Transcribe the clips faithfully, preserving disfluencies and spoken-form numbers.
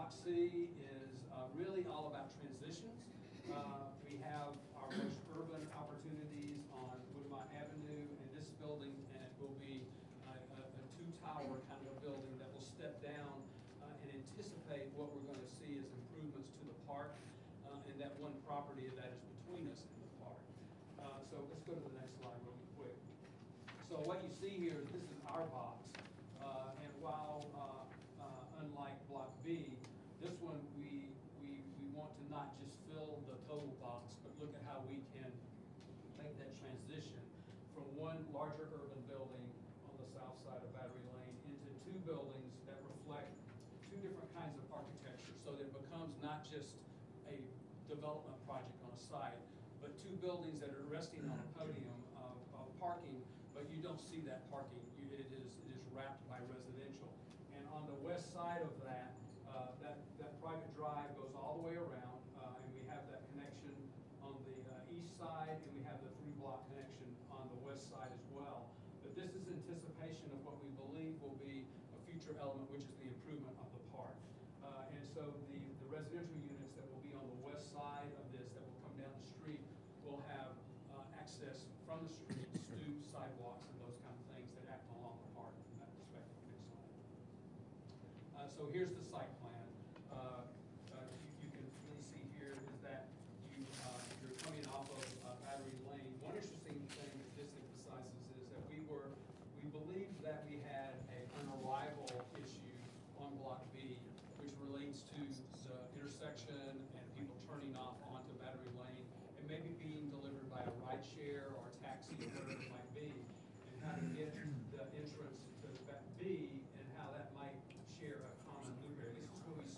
Block C is uh, really all about transitions. Uh, we have our most urban opportunities on Woodmont Avenue, and this building and will be a, a, a two-tower kind of a building that will step down uh, and anticipate what we're going to see as improvements to the park uh, and that one property that is between us and the park. Uh, so let's go to the next slide really quick. So what you see here is this is our box, uh, and while uh, uh, unlike Block B, this one we, we, we want to not just fill the total box, but look at how we can make that transition from one larger urban building on the south side of Battery Lane into two buildings that reflect two different kinds of architecture, so that it becomes not just a development project on a site, but two buildings that are resting on a podium of, of parking, but you don't see that parking. You, it is it is wrapped by residential. And on the west side of that, uh, that that private drive goes all the way around, uh, and we have that connection on the uh, east side, and we have the three-block connection on the west side as well. But this is anticipation of what we believe will be a future element, which is the improvement of the park. Uh, and so the, the residential units that will be on the west side of this, that will come down the street, will have uh, access from the street, stoops, sidewalks, and those kind of things that act along the park from that perspective. Next slide. Uh, so here's the site plan. Uh, uh, you, you can really see here is that you, uh, you're coming off of uh, Battery Lane. One interesting thing that this emphasizes is that we were, we believed that we had a, an arrival issue on Block B, which relates to the intersection and people turning off onto Battery Lane and maybe being delivered by a ride share or a taxi or whatever it might be, and how to get the entrance to B and how that might share a common loop area. This is what we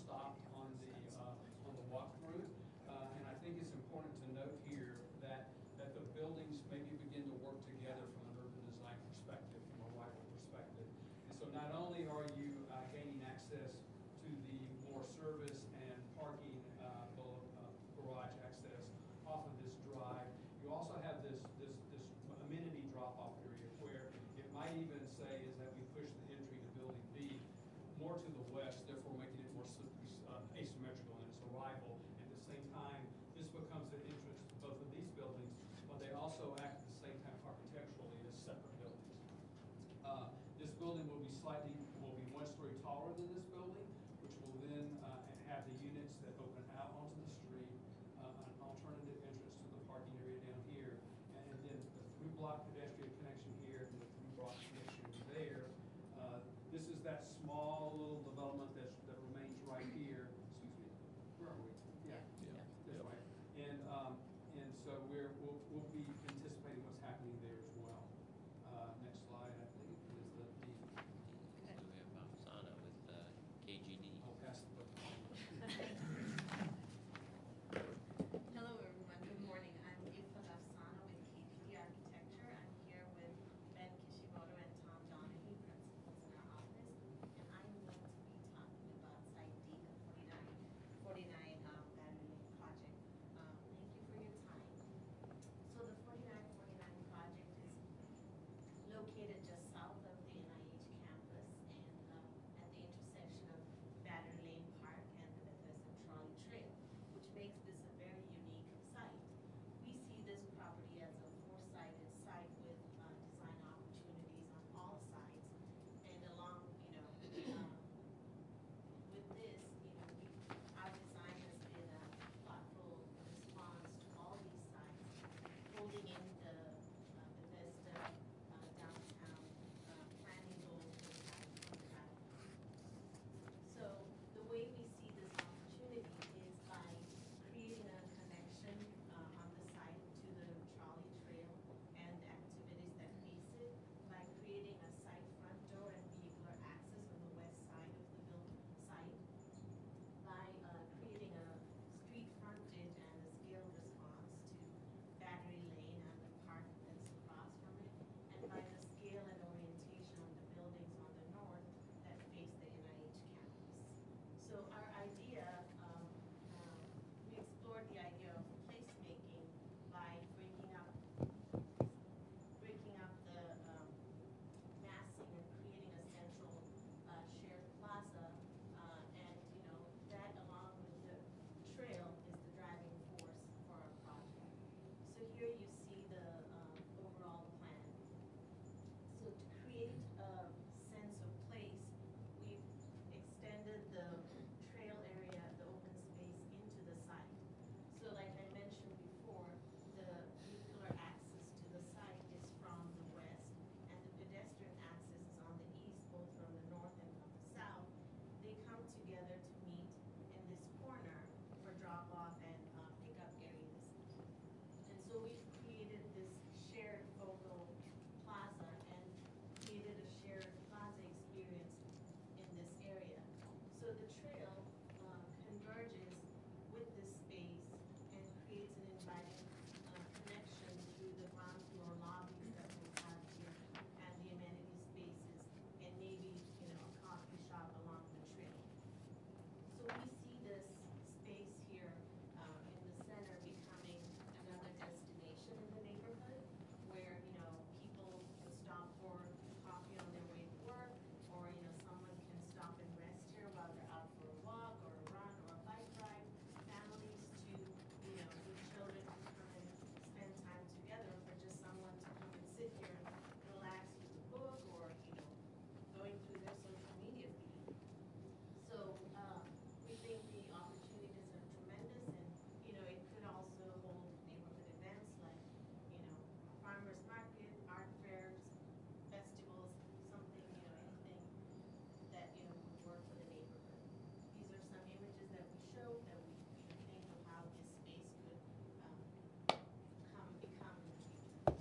together to meet in this corner for drop-off and uh, pickup areas. And so we've created this shared focal plaza and created a shared plaza experience in this area. So the trail uh, converges with this space and creates an inviting uh, connection through the ground floor lobbies that we'll have here and the amenity spaces and maybe, you know, a coffee shop along the trail. So we see this space here uh, in the center becoming another destination in the neighborhood where, you know, people can stop for coffee on their way to work, or, you know, someone can stop and rest here while they're out for a walk or a run or a bike ride. Families to, you know, with children to come and spend time together, for just someone to come and sit here and relax with a book or, you know, going through their social media feed. So uh, we think the opportunities are tremendous, and, you know, it could also hold neighborhood events like, you know, farmers market, art fairs, festivals, something, you know, anything that, you know, would work for the neighborhood. These are some images that we showed that we, you know, think of how this space could um, come become in the future.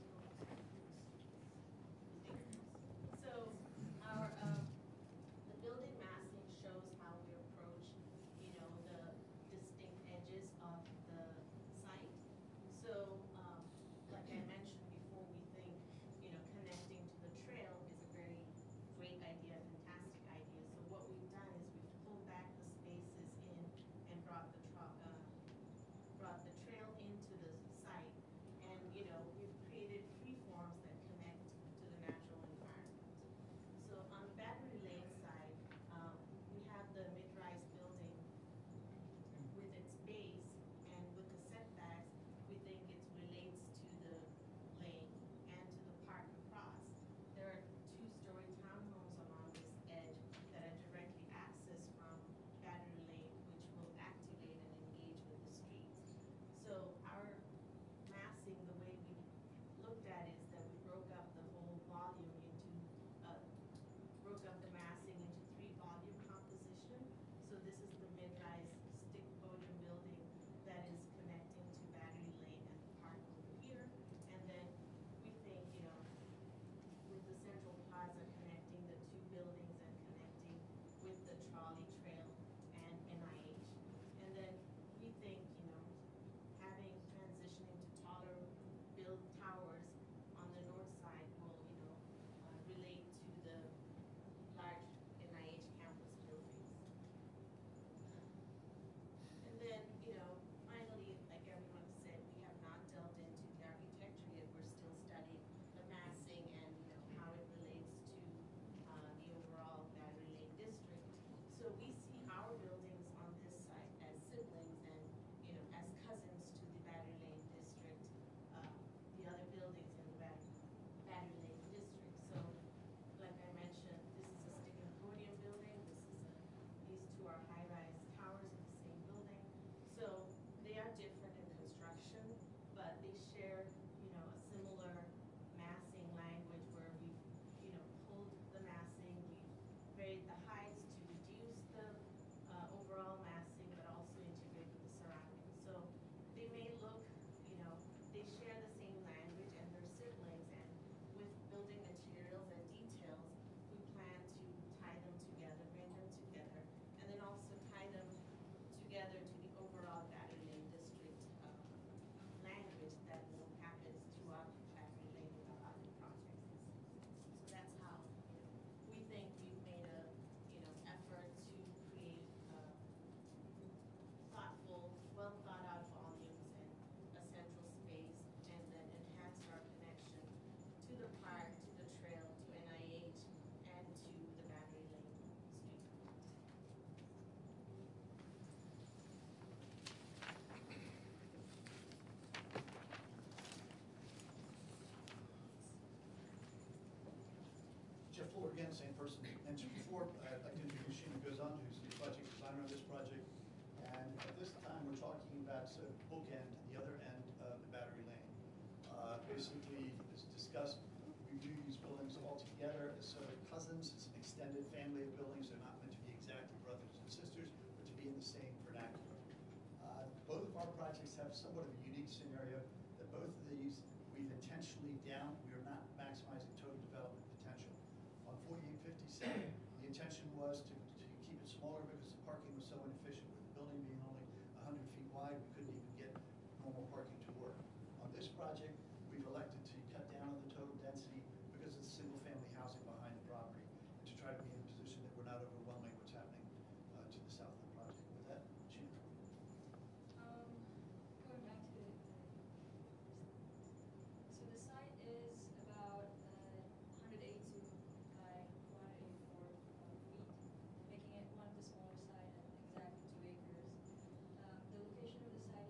So our um, the building massing shows how we approach, you know, the distinct edges of the site. So um, like I mentioned before, we think, you know, connecting to the trail is a very great idea, fantastic idea. So what we've done is we've pulled back the spaces in and brought the tra- uh, brought the trail into the site, and, you know, we've created freeforms that connect to the natural environment. So on the Battery Lane side, um, we have the mid-rise building with its base, and with the setbacks, we think it relates to the lane and to the park across. There are two-story townhomes along this edge that are directly accessed from Battery Lane, which will activate and engage with the streets. So our massing, the way we looked at it, is that we broke up the whole volume into, uh, broke up the massing into three volume composition. So this is the mid-rise stick podium building that is connecting to Battery Lane and the park over here. And then we think, you know, with the central plaza connecting the two buildings and connecting with the trolley trail and N I H. And then we think, you know, having transitioning to taller build towers on the north side will, you know, uh, relate to the large N I H campus buildings. And then, you know, finally, like everyone said, we have not delved into the architecture yet. We're still studying the massing and, you know, how it relates to uh, the overall Battery Lane district. So we see our buildings on this site as siblings and, you know, as cousins to the Battery Lane district, uh, the other buildings in the Battery, Battery Lane district. So like I mentioned, this is a stick and podium building. This is a, these two are high-rise towers in the same building. So they are different in construction, but they share, you know, a similar massing language where we, you know, pulled the massing, we varied the heights to reduce the uh, overall massing, but also integrate with the surroundings. So they may look, you know, they share the same language and they're siblings, and with building materials and details, we plan to tie them together, bring them together, and then also tie them together to the overall Battery Lane district uh, language that will happen throughout Battery Lane with our other projects. So that's how, you know, we think we've made a, you know, effort to create uh, thoughtful, well thought out volumes and a central space, and then enhance our connection to the park, to the trail, to N I H, and to the Battery Lane street. Jeff Fuller again, same person mentioned before. I'd like to introduce Sheena Gozan, who's the project designer on this project. And at this time, we're talking about sort of bookend, the other end of the Battery Lane. Uh, basically, as discussed, we view these buildings all together as sort of cousins. It's an extended family of buildings. They're not meant to be exactly brothers and have somewhat of a unique scenario that both of these, we've intentionally down, we are not maximizing total development potential. On forty-eight fifty-seven, the intention was to, to keep it smaller because the parking was so inefficient, with the building being only one hundred feet wide, we couldn't even get normal parking to work. On this project, we've elected to cut down on the total density because it's single-family housing behind the property, and to try to be in a position that we're not overwhelming what's happening uh, to the south of the project. With that, Gina. Um, going back to the, so the site is about uh, one hundred eighty-two by one hundred eighty-four uh, feet, making it one of the smaller site at exactly two acres. Um, the location of the site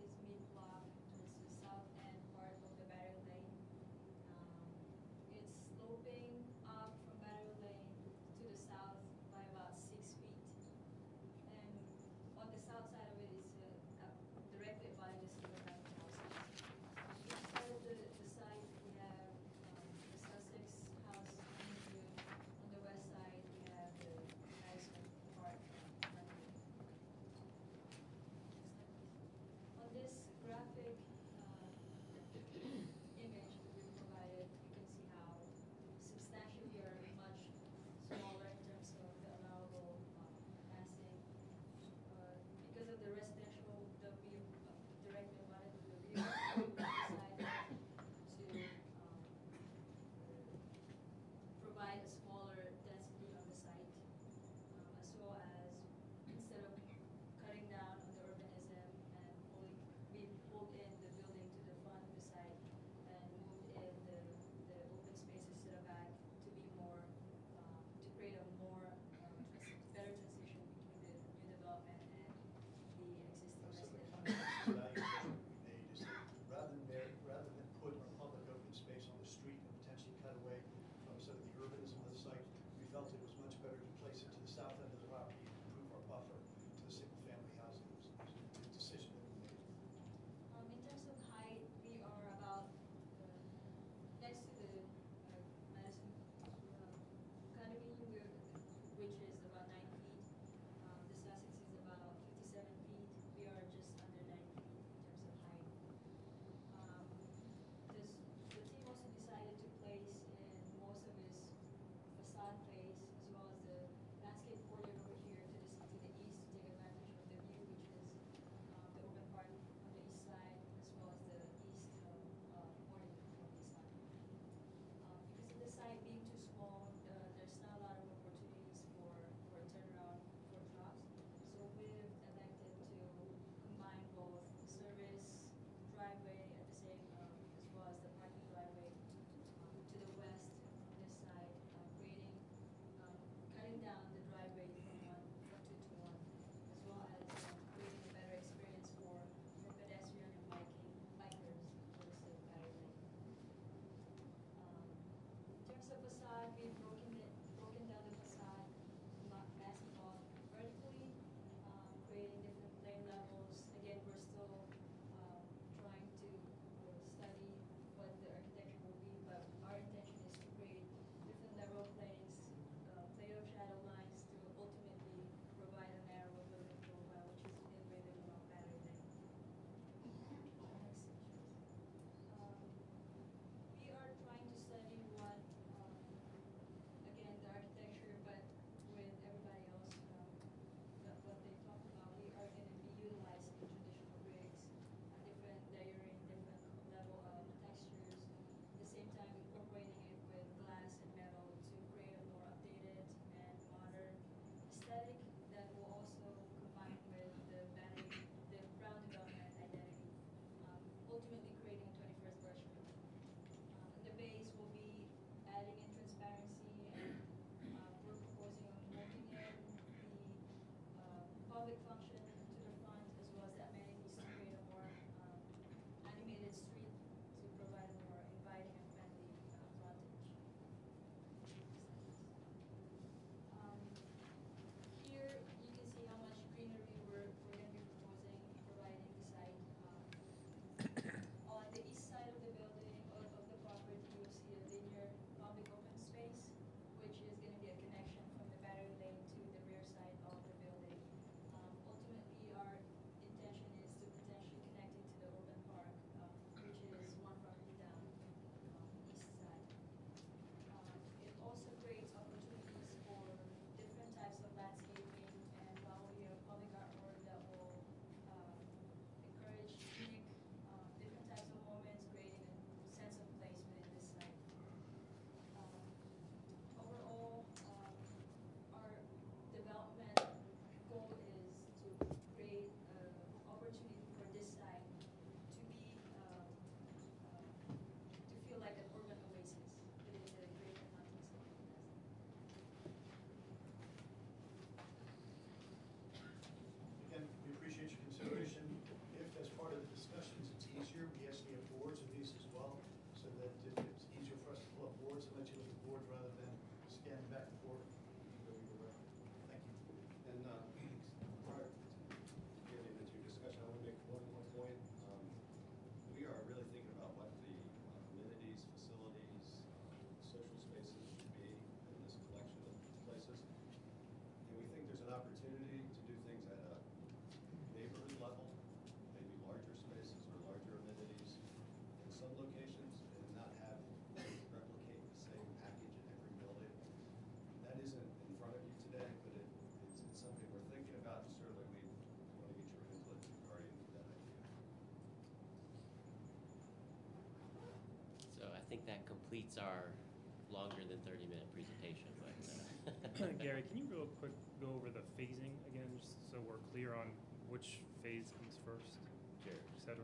think that completes our longer than thirty minute presentation, but. Uh, Gary, can you real quick go over the phasing again, just so we're clear on which phase comes first, Sure. et cetera?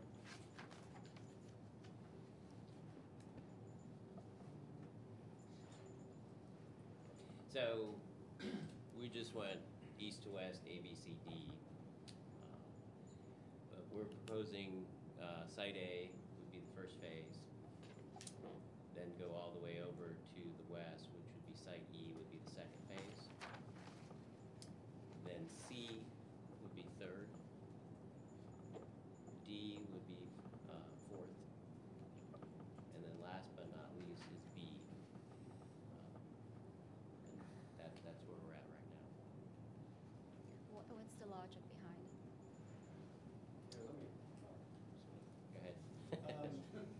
So we just went east to west, A, B, C, D. Uh, but we're proposing uh, Site A would be the first phase, then go all the way over to the west, which would be Site E would be the second phase. Then C would be third. D would be uh, fourth. And then last but not least is B. Um, and that, that's where we're at right now. What, what's the logic behind it? Yeah, let me, Go ahead. um,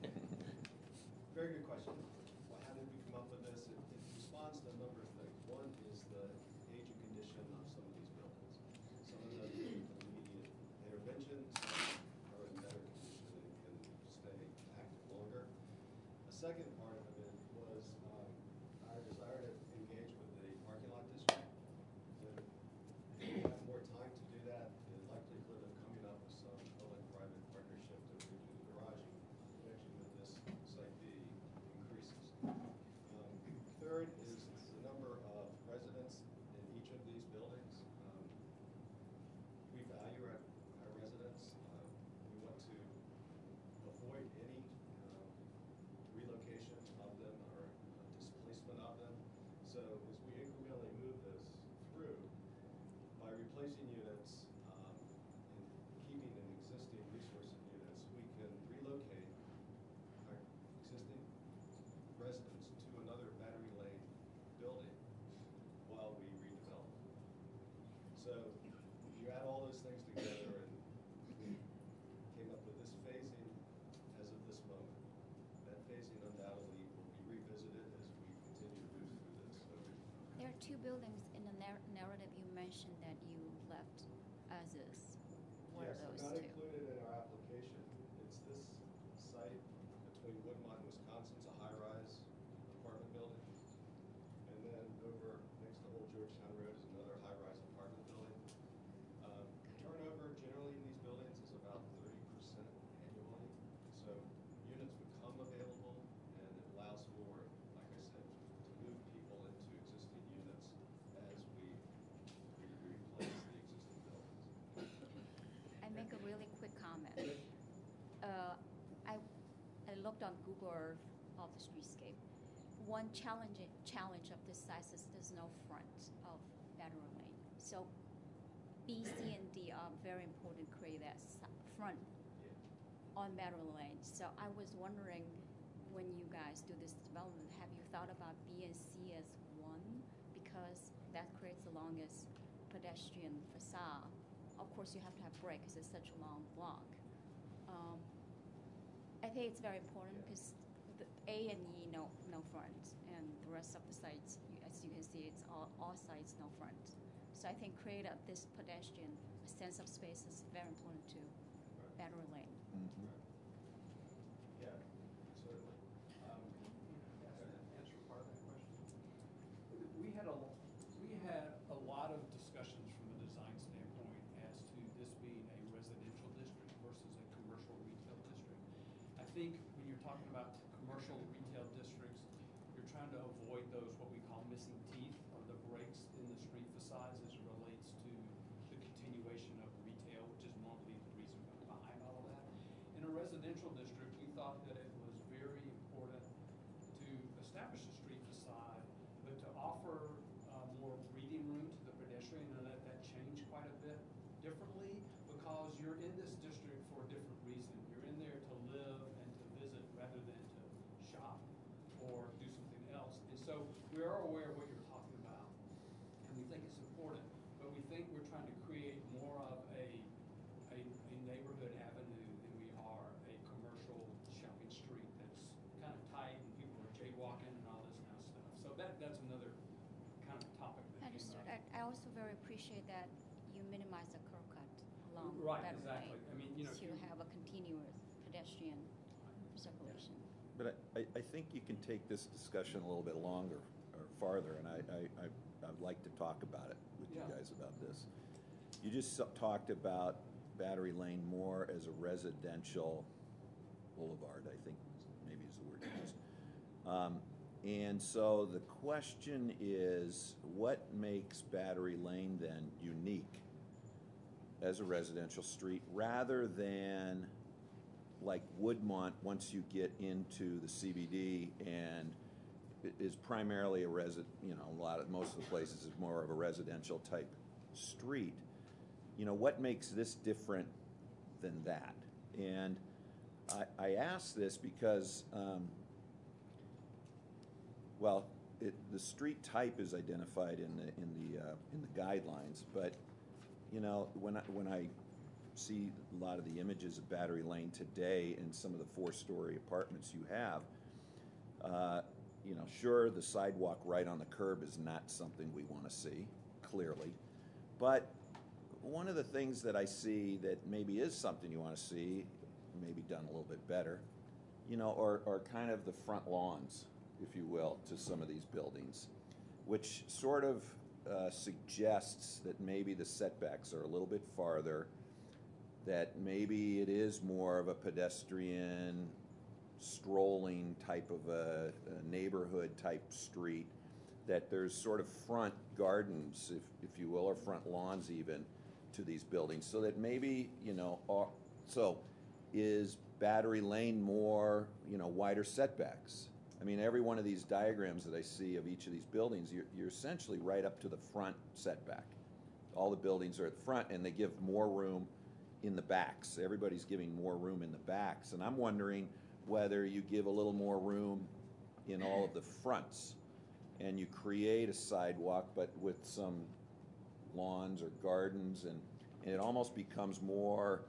very good question. Well, how did we come up with this? It, it responds to a number of things. One is the age and condition of some of these buildings. Some of them need immediate intervention, some are in better condition and can stay active longer. A second part of it was um, our desire to engage with the parking lot district. So if we have more time to do that, the likelihood of coming up with some public-private partnership to redo the garaging in connection with this Site B increases. Um, Third is the number of residents in each of these buildings. Um, We value our, our residents. Uh, We want to avoid any um, relocation of them or uh, displacement of them. So as we incrementally move this through, by replacing units um, and keeping an existing resource of units, we can relocate our existing residents to another Battery Lane building while we redevelop. So you add all those things together and we came up with this phasing as of this moment. That phasing undoubtedly will be revisited as we continue to move through this. So There are two buildings in the nar- narrative you mentioned that you left as is. What yes, are those not two? included in our application. It's this site between Woodmont and Wisconsin. It's a high-rise apartment building. And then over next to Old Georgetown Road is another high-rise apartment building. Um, turnover generally in these buildings is about thirty percent annually. So units become available and it allows for, like I said, to move people into existing units as we we replace the existing buildings. I make a really quick comment. Uh, I, I looked on Google Earth of the streetscape. One challenge, challenge of this size is there's no front of Battery Lane. So B, C, and D are very important to create that si- front on Battery Lane. So I was wondering, when you guys do this development, have you thought about B and C as one? Because that creates the longest pedestrian facade. Of course, you have to have break because it's such a long block. Um, I think it's very important because the A and E no no front, and the rest of the sites, you, as you can see, it's all, all sites no front. So I think create a, this pedestrian sense of space is very important to Battery Lane. Yeah, certainly. Um, Answer part of that question. We had a, we had a lot of discussions from a design standpoint as to this being a residential district versus a commercial retail district. I think when you're talking about commercial retail districts, you're trying to avoid those, what we call missing teeth, or the breaks in the street facades as it relates to the continuation of retail, which is normally the reason behind all of that. In a residential district, we thought that it was very important to establish a street facade, but to offer uh, more breathing room to the pedestrian and let that change quite a bit differently, because you're in this district for a different reason. You're in there to live and to visit rather than to shop or do something else. And so we are aware of what you're talking about, and we think it's important, but we think we're trying to create more of a, a, a neighborhood avenue than we are a commercial shopping street that's kind of tight and people are jaywalking and all this kind of stuff. So that, that's another kind of topic that came Understood. up. I, I also very appreciate that you minimize the curb cut along Right, Battery exactly. Lane I mean, you know, if to you- have a continuous pedestrian circulation. But I, I think you can take this discussion a little bit longer or farther, and I, I, I, I'd like to talk about it with you Yeah. guys about this. You just so- talked about Battery Lane more as a residential boulevard, I think maybe is the word you used. Um, and so the question is, what makes Battery Lane then unique as a residential street rather than like Woodmont once you get into the C B D and it is primarily a resi, you know, a lot of, most of the places is more of a residential type street. You know, what makes this different than that? And I, I ask this because, um, well, it, the street type is identified in the in the uh, in the guidelines, but you know, when I when I see a lot of the images of Battery Lane today and some of the four-story apartments you have, uh, you know, sure, the sidewalk right on the curb is not something we want to see, clearly, but one of the things that I see that maybe is something you want to see, maybe done a little bit better, you know, are, are kind of the front lawns, if you will, to some of these buildings, which sort of uh, suggests that maybe the setbacks are a little bit farther, that maybe it is more of a pedestrian, strolling type of a, a neighborhood type street, that there's sort of front gardens, if, if you will, or front lawns even, to these buildings, so that maybe, you know, are, so is Battery Lane more, you know, wider setbacks? I mean, every one of these diagrams that I see of each of these buildings, you're, you're essentially right up to the front setback. All the buildings are at the front, and they give more room in the backs. Everybody's giving more room in the backs, and I'm wondering whether you give a little more room in all of the fronts, and you create a sidewalk, but with some lawns or gardens, and, and it almost becomes more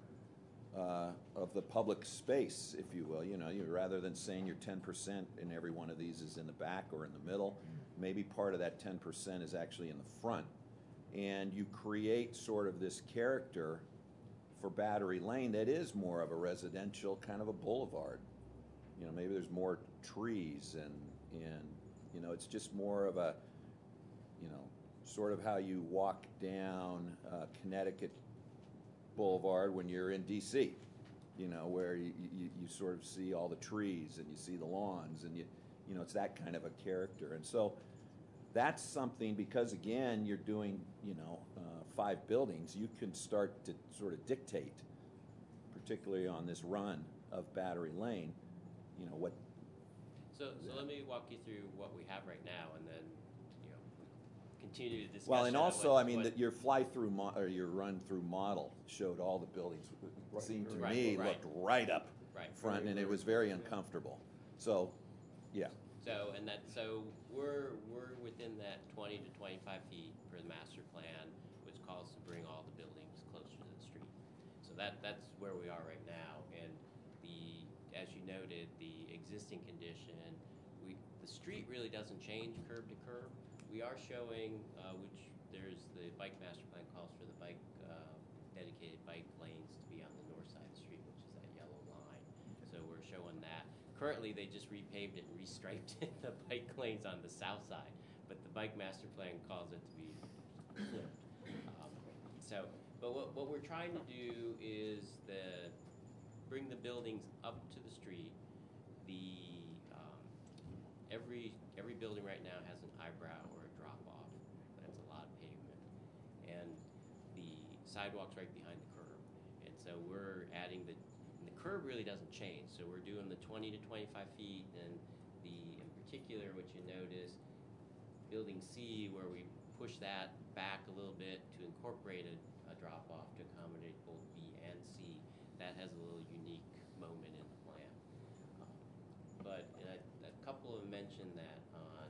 uh, of the public space, if you will. You know, you rather than saying your ten percent in every one of these is in the back or in the middle, maybe part of that ten percent is actually in the front, and you create sort of this character for Battery Lane that is more of a residential kind of a boulevard. You know, maybe there's more trees, and and you know, it's just more of a, you know, sort of how you walk down uh, Connecticut Boulevard when you're in D C, you know, where you, you, you sort of see all the trees and you see the lawns, and you, you know, it's that kind of a character. And so that's something, because again, you're doing, you know, uh, five buildings, you can start to sort of dictate, particularly on this run of Battery Lane, you know, what. So, so let me walk you through what we have right now, and then, you know, continue to discuss. Well, and also, I mean, that your fly-through mo- or your run-through model showed all the buildings. It seemed to Right, me right. looked right up Right. front, and it was very uncomfortable. So, yeah. So, and that, so we're, we're within that twenty to twenty-five feet for the master plan, which calls to bring all the buildings closer to the street. So that, that's where we are right now, and the, as you noted, the existing condition, we, the street really doesn't change curb to curb. We are showing, uh, which there's the bike master plan calls for the bike, uh, dedicated bike lanes to be on the north side of the street, which is that yellow line. So we're showing that. Currently, they just repaved it and restriped the bike lanes on the south side, but the bike master plan calls it to be flipped. Um, so, but what, what we're trying to do is the, bring the buildings up to the street. The, um, every, every building right now has an eyebrow or a drop off. That's a lot of pavement. And the sidewalk's right behind the curb. And so we're adding the, and the curb really doesn't change. So we're doing the twenty to twenty-five feet, and the, in particular, what you notice, building C, where we push that back a little bit to incorporate a, a drop off to accommodate both B and C. That has a little unique moment in the plan. Um, but and I, a couple have mentioned that on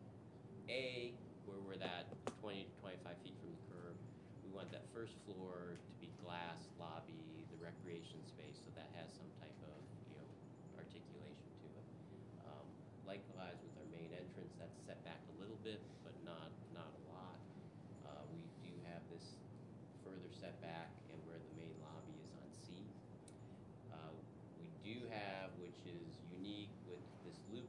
A, where we're that twenty to twenty-five feet from the curb, we want that first floor to be glass lobby, the recreation space, so that has some type of, you know, articulation to it. Um, likewise with our main entrance, that's set back a little bit, but not not a lot. Uh, we do have this further setback, and where the main lobby is on C. Uh, we do have, which is unique with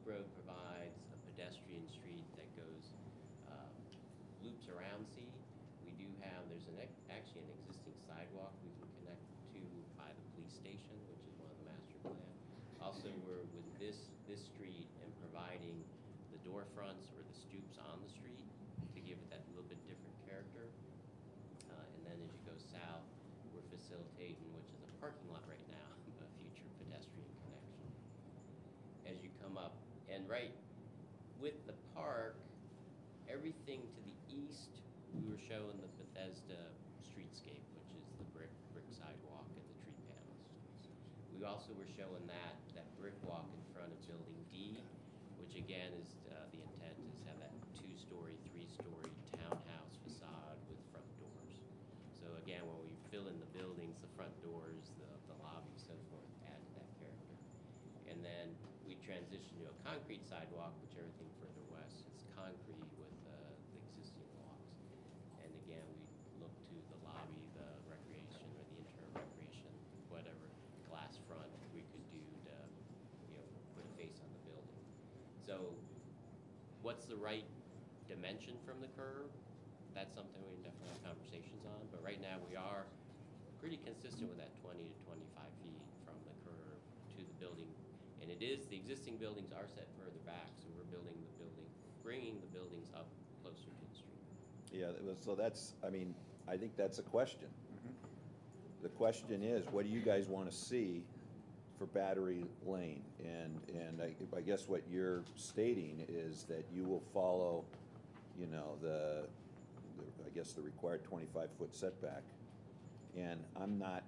Road provides a pedestrian street that goes, um, loops around C. We do have, there's an, ex- actually an existing sidewalk we can connect to by the police station, which is one of the master plan. Also, we're with this, this street and providing the door fronts or the stoops on the street to give it that little bit different character. Uh, and then as you go south, we're facilitating, which is a parking lot right now, a future pedestrian connection. As you come up, and right with the park, everything to the east, we were showing the Bethesda streetscape, which is the brick brick sidewalk and the tree panels. We also were showing that that brick walk in front of Building D, which again is uh, the intent is to have that two-story, three-story townhouse facade with front doors. So again, when we fill in the buildings, the front doors, the, the lobby, so forth, add to that character. And then we transition to a concrete sidewalk, which everything further west is concrete with uh, the existing walks. And again, we look to the lobby, the recreation or the interior recreation, whatever glass front we could do to, you know, put a face on the building. So what's the right dimension from the curb? That's something we can definitely have conversations on. But right now, we are pretty consistent with that twenty to twenty-five feet from the curb to the building. And it is, the existing buildings are set further back, so we're building the building, bringing the buildings up closer to the street. Yeah, that was- so that's, I mean, I think that's a question. The question is, what do you guys want to see for Battery Lane? And, and I, I guess what you're stating is that you will follow, you know, the, the I guess the required twenty-five foot setback. And I'm not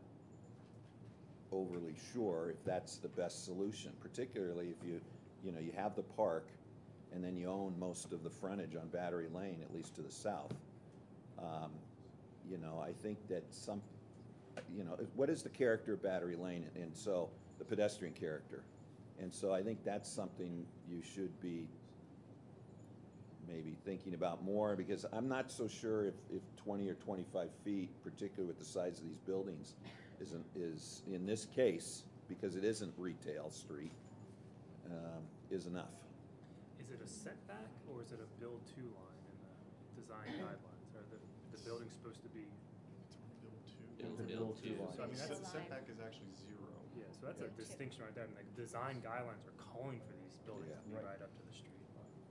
overly sure if that's the best solution, particularly if you, you know, you have the park and then you own most of the frontage on Battery Lane, at least to the south. Um, you know, I think that some, you know, what is the character of Battery Lane? And so the pedestrian character. And so I think that's something you should be maybe thinking about more, because I'm not so sure if, if twenty or twenty-five feet, particularly with the size of these buildings, isn't, is, in this case, because it isn't retail street, um, is enough. Is it a setback or is it a build-to line in the design guidelines? Are the, the building supposed to be, Build, It's a build build-to two. line. So, I mean, The that's- setback is actually zero. yeah, so that's a Yeah. distinction right there. And the design guidelines are calling for these buildings Yeah. to be Right. right up to the street.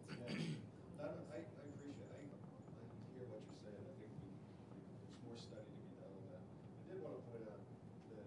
Yeah, I, don't- I, I appreciate, I, I hear what you're saying, I think we, there's more study to be done on that. I did want to point out that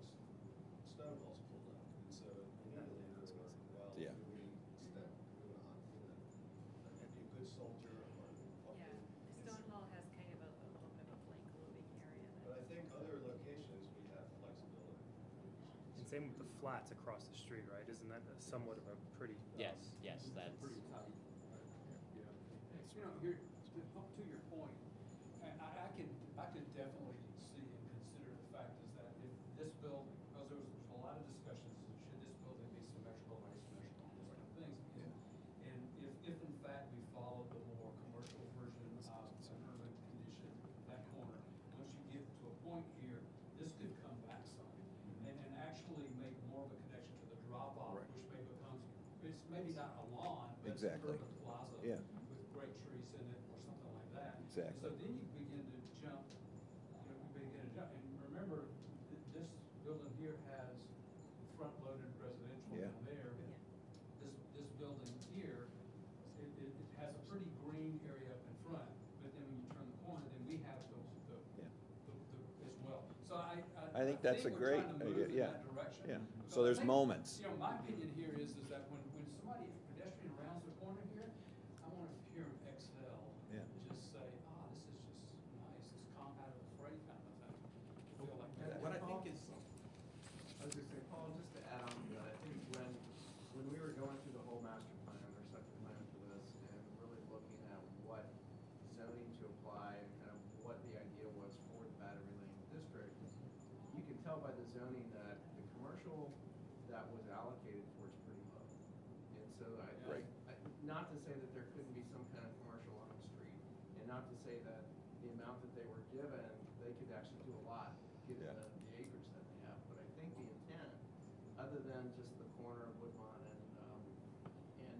S- Stonewall's pulled up, and so immediately we were, well, Yeah. do we step, we want to, you know, be a good soldier or. Yeah, Stonewall has kind of a, a little bit of a flank loading area. But I think other locations, we have flexibility. And same with the flats across the street, right? Isn't that a somewhat of a pretty? Yes, yes, that's, Pretty tight. Yeah. You know, here, to, to your point, I, I I can, I could definitely see and consider the fact is that if this building, because there was a lot of discussions, should this building be symmetrical, asymmetrical, these kind of things. Yeah. And if, if in fact we follow the more commercial version of an urban condition, that corner, once you get to a point here, this could come back some. And, and actually make more of a connection to the drop-off, Right. which may become, it's maybe not a lawn, but it's Exactly. urban plaza Yeah. with great trees in it or something like that. Exactly. And so then you begin to jump, you know, you begin to jump, and remember, th- this building here has front-loaded residential Yeah. down there. This, this building here, it, it, it has a pretty green area up in front, but then when you turn the corner, then we have the, the, Yeah. the, the, as well. So I, I. I think that's a we're great- trying to uh, move in yeah. that direction. Yeah. Because So I there's think, moments. You know, my opinion here is, is that when, when somebody, a pedestrian rounds the corner here, I want to hear them exhale. Yeah. Just say, ah, this is just nice, this calm out of the fray kind of thing. I feel like And that. what I think is, I was gonna say, Paul, just to add on to that, I think when, when we were going through the whole master plan or second plan for this and really looking at what zoning to apply and kind of what the idea was for the Battery Lane district, you can tell by the zoning that the commercial that was allocated for is pretty low. And so I, Right. I, not to say that there couldn't be some kind of commercial on the street, and not to say that the amount that they were given, they could actually do a lot, given Yeah. the, the acreage that they have. But I think the intent, other than just the corner of Woodmont and, um, and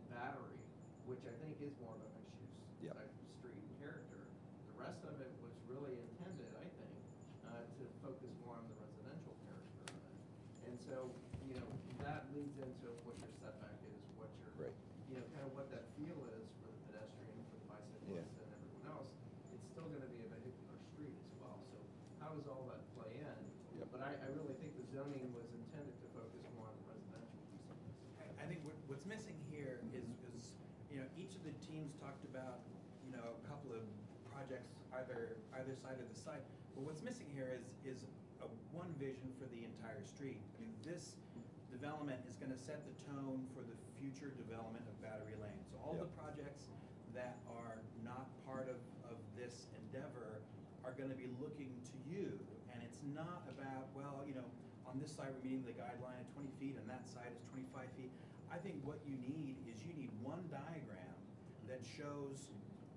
is more of a mixed-use Yep. type of street character. The rest of it was really intended, I think, uh, to focus more on the residential character of it. And so, you know, that leads into what your setback is, what your, Right. you know, kind of what that feel is for the pedestrian, for the bicyclist, and everyone else. It's still gonna be a vehicular street as well, so how does all that play in? Yep. But I, I really think the zoning was intended to focus more on the residential piece of this. I, I think what, what's missing here is, is, you know, each of the teams talked about, you know, a couple of projects either, either side of the site. But what's missing here is, is a one vision for the entire street. I mean, this development is gonna set the tone for the future development of Battery Lane. So all the Yep. projects that are not part of, of this endeavor are gonna be looking to you. And it's not about, well, you know, on this side, we're meeting the guideline at twenty feet, and that side is twenty-five feet. I think what you need is you need one diagram that shows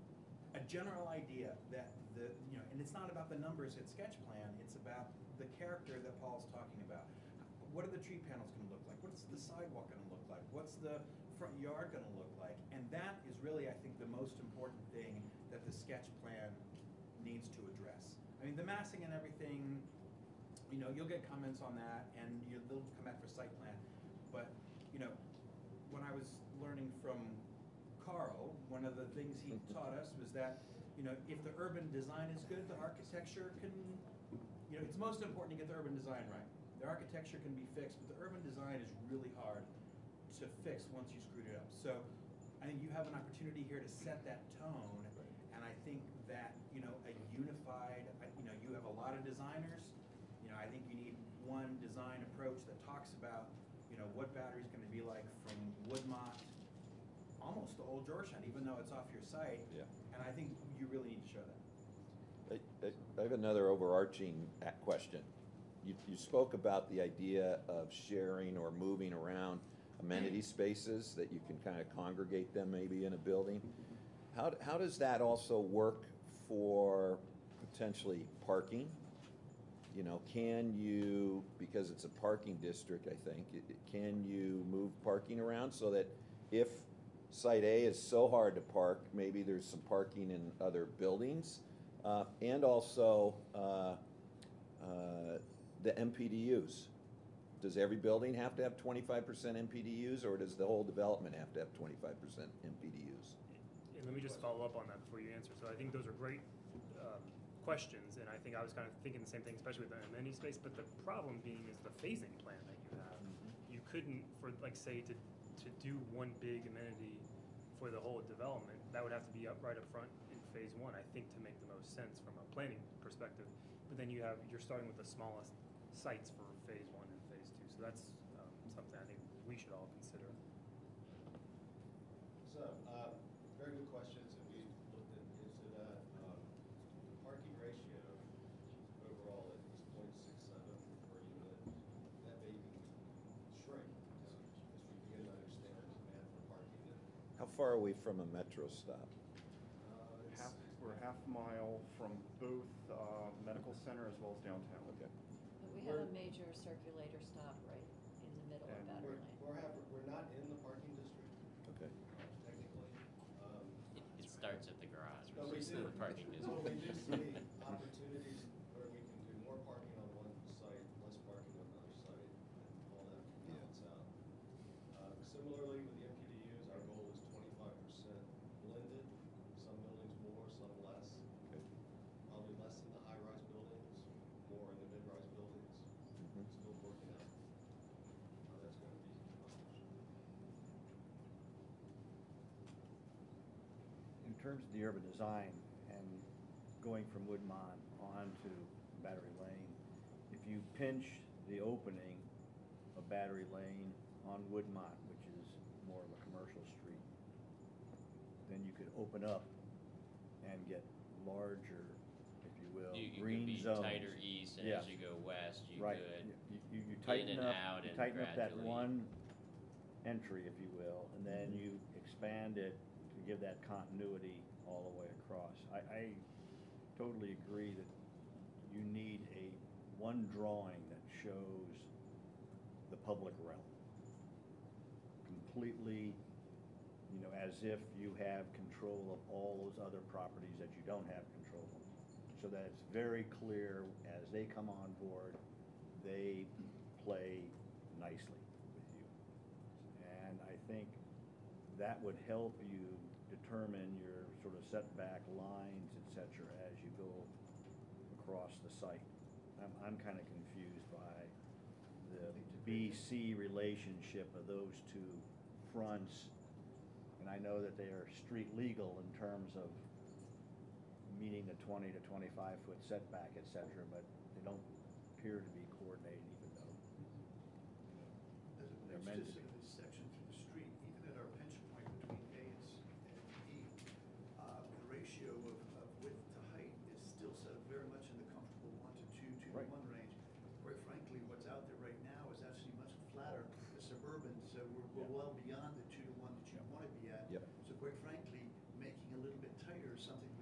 a general idea that the, you know, and it's not about the numbers at sketch plan, it's about the character that Paul's talking about. What are the tree panels gonna look like? What's the sidewalk gonna look like? What's the front yard gonna look like? And that is really, I think, the most important thing that the sketch plan needs to address. I mean, the massing and everything, you know, you'll get comments on that, and you, they'll come back for site plan. But, you know, when I was learning from Carl, one of the things he taught us was that, you know, if the urban design is good, the architecture can, you know, it's most important to get the urban design right. The architecture can be fixed, but the urban design is really hard to fix once you screwed it up. So I think you have an opportunity here to set that tone, and I think that, you know, a unified, I- you know, you have a lot of designers, you know, I think you need one design approach that talks about, you know, what battery's gonna be like from Woodmont almost to Old Georgetown, even though it's off your site. Yeah. And I think you really need to show that. I, I- I have another overarching a- question. You, you spoke about the idea of sharing or moving around amenity spaces, that you can kind of congregate them maybe in a building. How, d- how does that also work for potentially parking? You know, can you, because it's a parking district, I think, it- it- can you move parking around so that if Site A is so hard to park, maybe there's some parking in other buildings? Uh, and also, uh, uh, the M P D Us. Does every building have to have twenty-five percent M P D Us, or does the whole development have to have twenty-five percent M P D Us? And let me just follow up on that before you answer. So I think those are great um, questions, and I think I was kind of thinking the same thing, especially with the amenity space. But the problem being is the phasing plan that you have. You couldn't, for like say, to to do one big amenity for the whole development, that would have to be up right up front in phase one, I think, to make the most sense from a planning perspective. But then you have you're starting with the smallest sites for phase one and phase two. So that's um, something I think we should all consider. So, uh, very good questions, and we looked at, into that. Um, the parking ratio overall is point six seven per unit. That may be shrink as, as we begin to understand the demand for parking. How far are we from a metro stop? Uh, it's- Half, we're a half mile from both uh, medical center as well as downtown. Okay. But we have a major circulator stop right in the middle of And Battery We're, Lane. we're, have, we're not in the parking district, Okay. uh, technically. Um, It, it starts at the garage, But we which is do, the parking well, we district. do see opportunities where we can do more parking on one site, less parking on another site, and all that can balance out. Uh, Similarly, with the M P D Us, our goal is twenty-five percent blended, some buildings more, some less. Okay. Probably less in the high-rise buildings, more in the mid-rise buildings. Mhm. Still working out how that's gonna be accomplished. In terms of the urban design and going from Woodmont on to Battery Lane, if you pinch the opening of Battery Lane on Woodmont, which is more of a commercial street, then you could open up and get larger, if you will, You, you green could be zones. tighter east, and Yes. as you go west, you Right. could. You, you, you tighten and up, out you and tighten up that gradually- one entry, if you will, and then you expand it to give that continuity all the way across. I, I totally agree that you need a, one drawing that shows the public realm completely you know, as if you have control of all those other properties that you don't have control of. So that it's very clear as they come on board, they play nicely with you. And I think that would help you determine your sort of setback lines, et cetera, as you go across the site. I'm, I'm kind of confused by the B C relationship of those two fronts. And I know that they are street legal in terms of meeting the twenty to twenty-five foot setback, et cetera, but they don't appear to be coordinated even though As it they're relates meant to to be. sort of this section through the street, even at our pinch point between A and S- and E, uh, the ratio of, of width to height is still sort of very much in the comfortable one to two, two to Right. one range. Quite frankly, what's out there right now is actually much flatter, the suburban, so we're, we're well beyond the two to one that you want to be at. Yep. So quite frankly, making a little bit tighter is something